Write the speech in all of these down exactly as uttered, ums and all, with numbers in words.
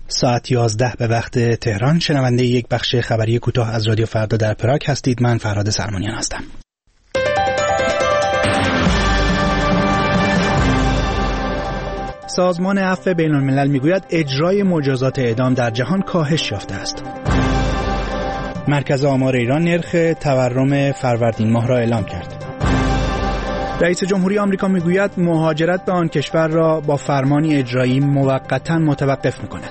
ساعت یازده به وقت تهران. شنونده یک بخش خبری کوتاه از رادیو فردا در پراگ هستید. من فرهاد سرمانیان هستم. سازمان عفو بین الملل میگوید اجرای مجازات اعدام در جهان کاهش یافته است. مرکز آمار ایران نرخ تورم فروردین ماه را اعلام کرد. رئیس جمهوری آمریکا میگوید مهاجرت به آن کشور را با فرمانی اجرایی موقتا متوقف میکند.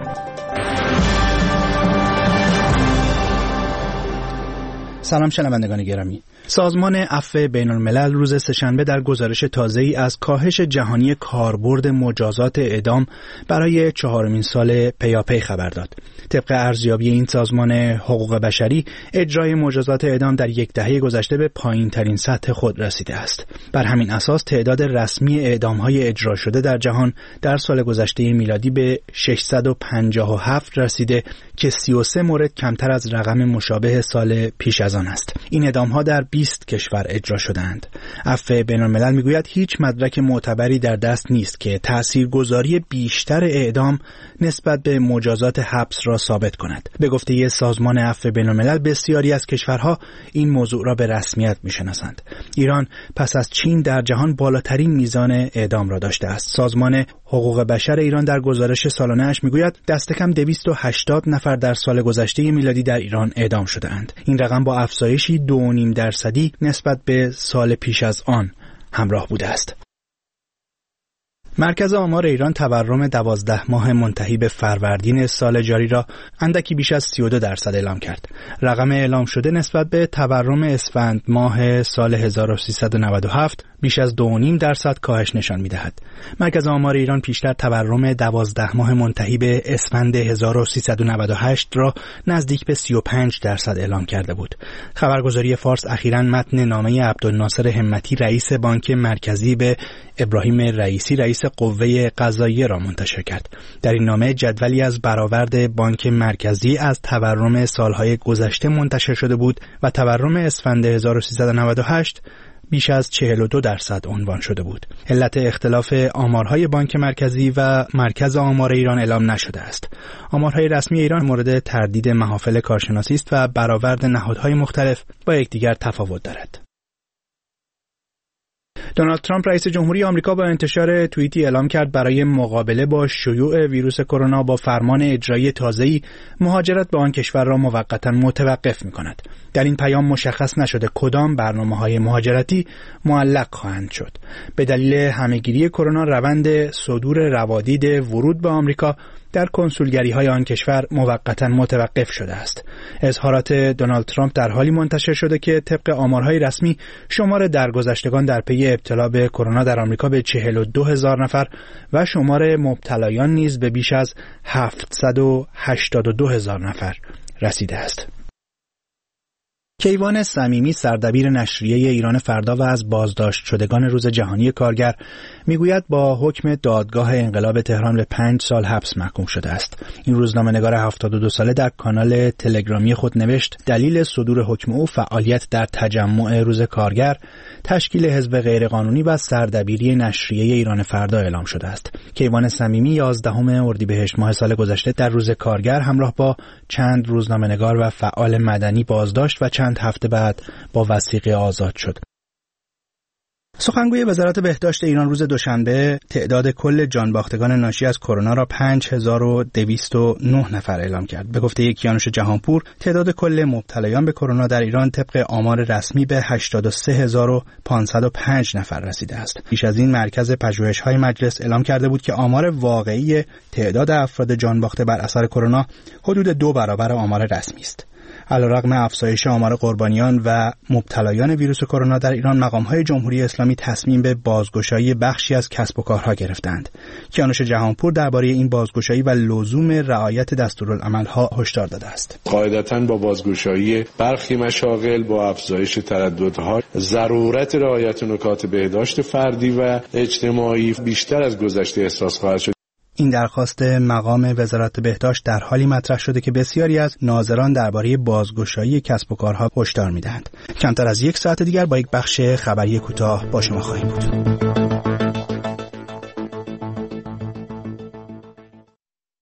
سلام شنوندگان گرامی. سازمان عفو بین الملل روز سه‌شنبه در گزارش تازه‌ای از کاهش جهانی کاربرد مجازات اعدام برای چهارمین سال پیاپی خبر داد. طبق ارزیابی این سازمان حقوق بشری، اجرای مجازات اعدام در یک دهه گذشته به پایین‌ترین سطح خود رسیده است. بر همین اساس تعداد رسمی اعدام‌های اجرا شده در جهان در سال گذشته میلادی به ششصد و پنجاه و هفت رسیده که سی و سه مورد کمتر از رقم مشابه سال پیش از آن است. این اعدام‌ها در بیست کشور اجرا شدند. عفو بین الملل میگوید هیچ مدرک معتبری در دست نیست که تاثیرگذاری بیشتر اعدام نسبت به مجازات حبس را ثابت کند. به گفته سازمان عفو بین الملل بسیاری از کشورها این موضوع را به رسمیت میشناسند. ایران پس از چین در جهان بالاترین میزان اعدام را داشته است. سازمان حقوق بشر ایران در گزارش سالانه اش میگوید دست کم دویست و هشتاد نفر در سال گذشته میلادی در ایران اعدام شدند. این رقم با افزایشی دو و نیم درصدی نسبت به سال پیش از آن همراه بوده است. مرکز آمار ایران تورم دوازده ماه منتهی به فروردین سال جاری را اندکی بیش از سی و دو درصد اعلام کرد. رقم اعلام شده نسبت به تورم اسفند ماه سال هزار و سیصد و نود و هفت بیش از دو و نیم درصد کاهش نشان می‌دهد. مرکز آمار ایران پیشتر تورم دوازده ماه منتهی به اسفند هزار و سیصد و نود و هشت را نزدیک به سی و پنج درصد اعلام کرده بود. خبرگزاری فارس اخیراً متن نامه عبدالناصر همتی رئیس بانک مرکزی به ابراهیم رئیسی رئیس قوه قضاییه را منتشر کرد. در این نامه جدولی از برآورد بانک مرکزی از تورم سالهای گذشته منتشر شده بود و تورم اسفند هزار و سیصد و نود و هشت بیش از چهل و دو درصد عنوان شده بود. علت اختلاف آمارهای بانک مرکزی و مرکز آمار ایران اعلام نشده است. آمارهای رسمی ایران مورد تردید محافل کارشناسی است و برآورد نهادهای مختلف با یکدیگر تفاوت دارد. دونالد ترامپ رئیس جمهوری آمریکا با انتشار توییتی اعلام کرد برای مقابله با شیوع ویروس کرونا با فرمان اجرایی تازه‌ای مهاجرت به آن کشور را موقتا متوقف می‌کند. در این پیام مشخص نشده کدام برنامه‌های مهاجرتی معلق خواهند شد. به دلیل همه‌گیری کرونا روند صدور روادید ورود به آمریکا در کنسولگری‌های آن کشور موقتا متوقف شده است. اظهارات دونالد ترامپ در حالی منتشر شده که طبق آمارهای رسمی شمار درگذشتگان در پی ابتلا به کرونا در آمریکا به چهل و دو هزار نفر و شمار مبتلایان نیز به بیش از هفتصد و هشتاد و دو هزار نفر رسیده است. کیوان صمیمی سردبیر نشریه ایران فردا و از بازداشت شدگان روز جهانی کارگر میگوید با حکم دادگاه انقلاب تهران به پنج سال حبس محکوم شده است. این روزنامه‌نگار هفتاد و دو ساله در کانال تلگرامی خود نوشت دلیل صدور حکم او فعالیت در تجمع روز کارگر، تشکیل حزب غیرقانونی و سردبیری نشریه ایران فردا اعلام شده است. کیوان صمیمی یازدهم اردیبهشت ماه سال گذشته در روز کارگر همراه با چند روزنامه‌نگار و فعال مدنی بازداشت و چند هفته بعد با وثیقه آزاد شد. سخنگوی وزارت بهداشت ایران روز دوشنبه تعداد کل جانباختگان ناشی از کرونا را پنج هزار و دویست و نه نفر اعلام کرد. به گفته کیانوش جهانپور تعداد کل مبتلایان به کرونا در ایران طبق آمار رسمی به هشتاد و سه هزار و پانصد و پنج نفر رسیده است. پیش از این مرکز پژوهش‌های مجلس اعلام کرده بود که آمار واقعی تعداد افراد جانباخته بر اثر کرونا حدود دو برابر آمار رسمی است. علیرغم افزایش آمار قربانیان و مبتلایان ویروس کرونا در ایران، مقام‌های جمهوری اسلامی تصمیم به بازگشایی بخشی از کسب و کارها گرفتند. کیانوش جهانپور درباره این بازگشایی و لزوم رعایت دستورالعمل‌ها هشدار داده است. قاعدتاً با بازگشایی برخی مشاغل با افزایش ترددها، ضرورت رعایت نکات بهداشت فردی و اجتماعی بیشتر از گذشته احساس خواهد شد. این درخواست مقام وزارت بهداشت در حالی مطرح شده که بسیاری از ناظران درباره بازگشایی کسب و کارها هشدار می‌دهند. کمتر از یک ساعت دیگر با یک بخش خبری کوتاه با شما خواهیم بود.